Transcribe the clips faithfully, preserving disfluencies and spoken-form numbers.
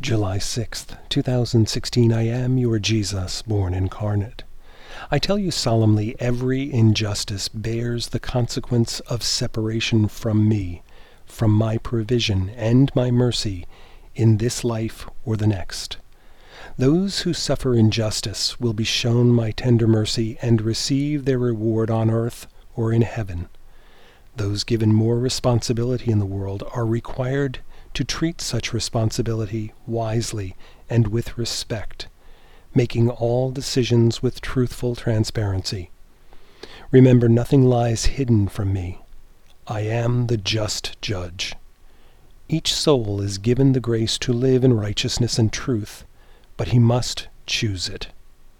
July sixth, two thousand sixteen. I am your Jesus, born incarnate. I tell you solemnly, every injustice bears the consequence of separation from me, from my provision and my mercy, in this life or the next. Those who suffer injustice will be shown my tender mercy and receive their reward on earth or in heaven. Those given more responsibility in the world are required to treat such responsibility wisely and with respect, making all decisions with truthful transparency. Remember, nothing lies hidden from me. I am the just judge. Each soul is given the grace to live in righteousness and truth, but he must choose it.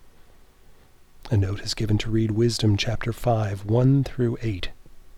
A note is given to read Wisdom chapter five, one through eight.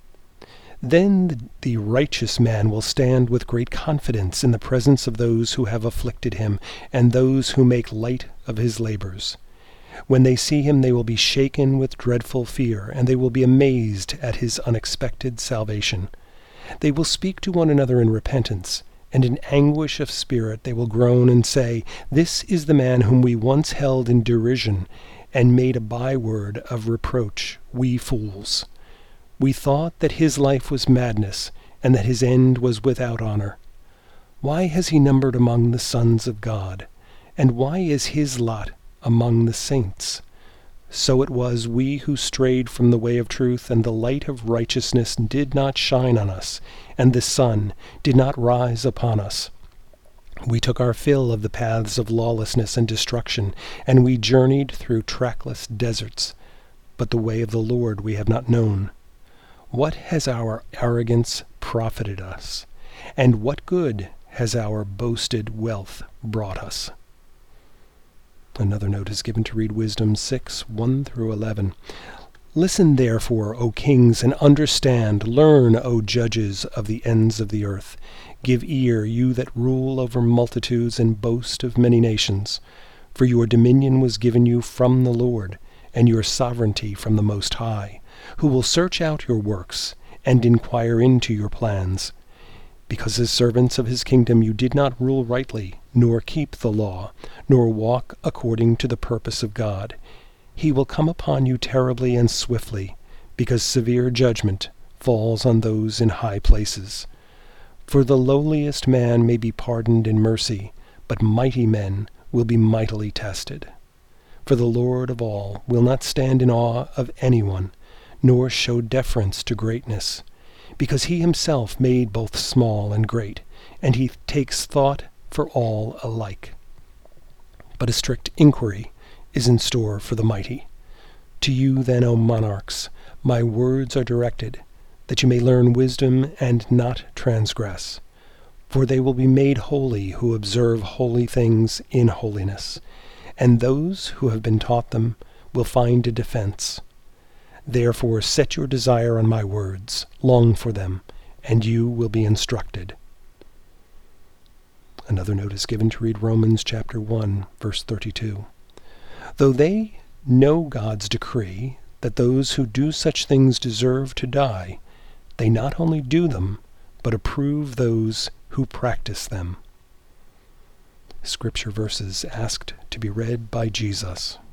Then the righteous man will stand with great confidence in the presence of those who have afflicted him and those who make light of his labors. When they see him, they will be shaken with dreadful fear, and they will be amazed at his unexpected salvation. They will speak to one another in repentance, and in anguish of spirit they will groan and say, "This is the man whom we once held in derision and made a byword of reproach, we fools. We thought that his life was madness, and that his end was without honor. Why has he numbered among the sons of God? And why is his lot among the saints? So it was we who strayed from the way of truth, and the light of righteousness did not shine on us, and the sun did not rise upon us. We took our fill of the paths of lawlessness and destruction, and we journeyed through trackless deserts. But the way of the Lord we have not known. What has our arrogance profited us? And what good has our boasted wealth brought us?" Another note is given to read Wisdom six, one through eleven. "Listen therefore, O kings, and understand. Learn, O judges of the ends of the earth. Give ear, you that rule over multitudes and boast of many nations. For your dominion was given you from the Lord, and your sovereignty from the Most High, who will search out your works and inquire into your plans. Because as servants of his kingdom you did not rule rightly, nor keep the law, nor walk according to the purpose of God, he will come upon you terribly and swiftly, because severe judgment falls on those in high places. For the lowliest man may be pardoned in mercy, but mighty men will be mightily tested. For the Lord of all will not stand in awe of anyone, nor show deference to greatness, because he himself made both small and great, and he takes thought for all alike. But a strict inquiry is in store for the mighty. To you then, O monarchs, my words are directed, that you may learn wisdom and not transgress. For they will be made holy who observe holy things in holiness, and those who have been taught them will find a defense. Therefore set your desire on my words, long for them, and you will be instructed." Another note is given to read Romans chapter one, verse thirty-two. "Though they know God's decree that those who do such things deserve to die, they not only do them, but approve those who practice them." Scripture verses asked to be read by Jesus.